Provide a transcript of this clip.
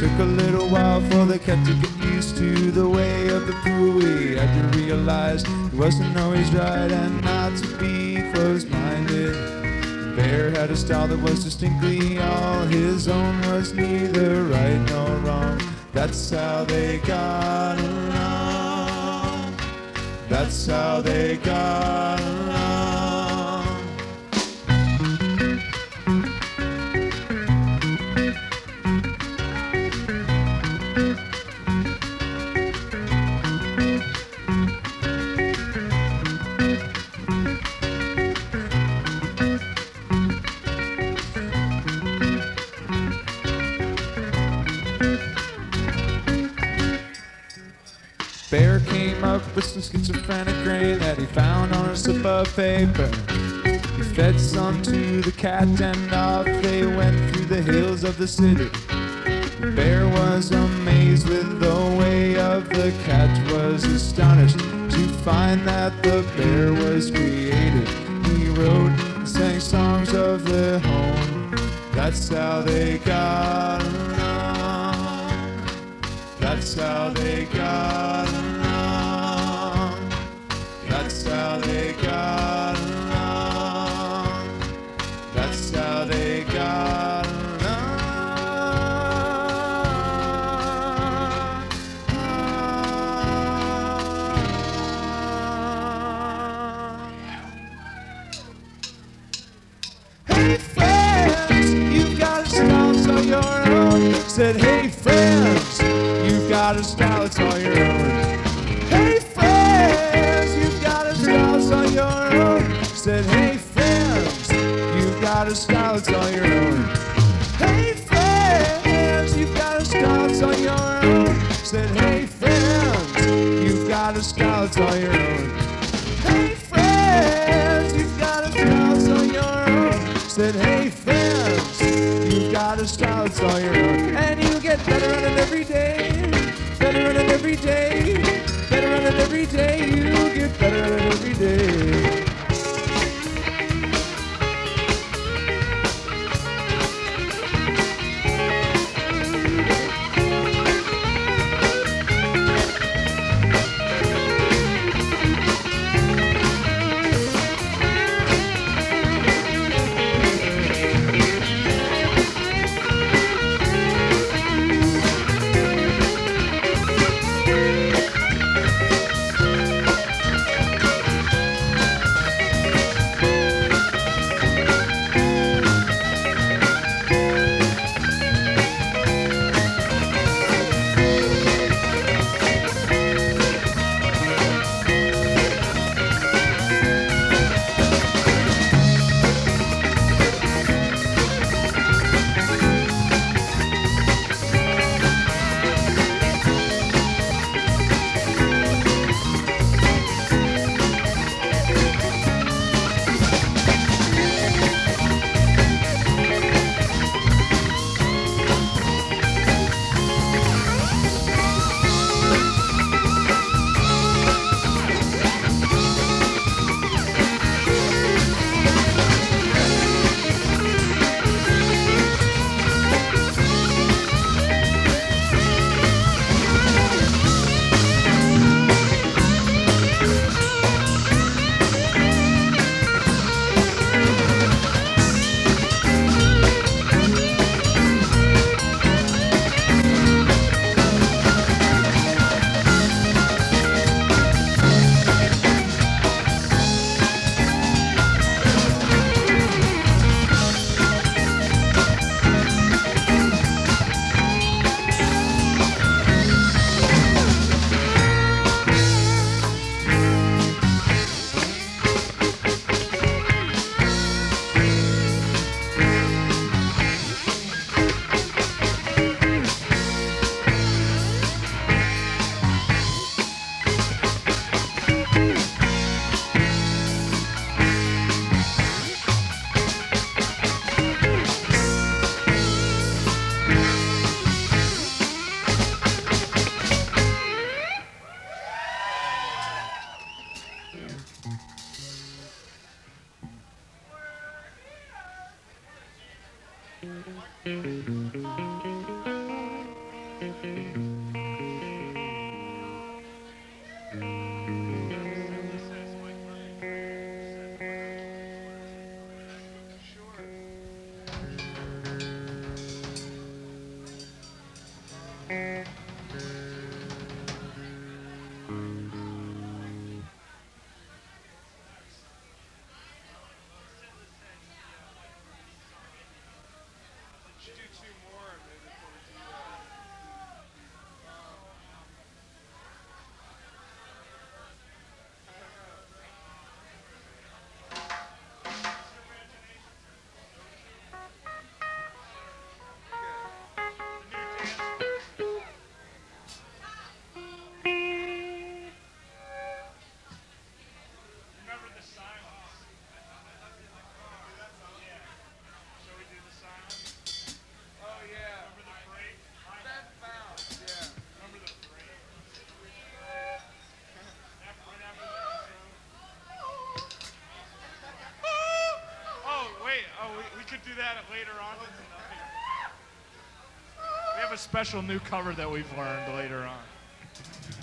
took a little while for the cat to get used to the way of the poo. He had to realize he wasn't always right and not to be closed-minded. The bear had a style that was distinctly all his own, was neither right nor wrong. That's how they got along. That's how they got along. Bear came up with some schizophrenic grain that he found on a slip of paper. He fed some to the cat and off they went through the hills of the city. The bear was amazed with the way of the cat, was astonished to find that the bear was created. He wrote and sang songs of their home. That's how they got along. That's how they got along. That's how they got along. That's how they got along. Hey friends, you've got a style so your own. Said hey friends, you've got a style, it's all your own. Hey friends, you've got a style, it's all your own. Said hey friends, you've got a style, it's all your own. Hey friends, you've got a style, it's all your own. Said hey friends, you've got a style, it's all your own. Hey friends, you've got a style, it's all your own. Said hey friends, you've got a style, it's all your own. And you get better at it every day. Better at it every day. Better at it every day. You get better at it every day. Remember the silence. Shall we do the silence? Oh yeah. Remember the break? That foul. Yeah. Remember the break? Right after the intro. Oh, wait. Oh, we could do that later on in the night. We have a special new cover that we've learned later on.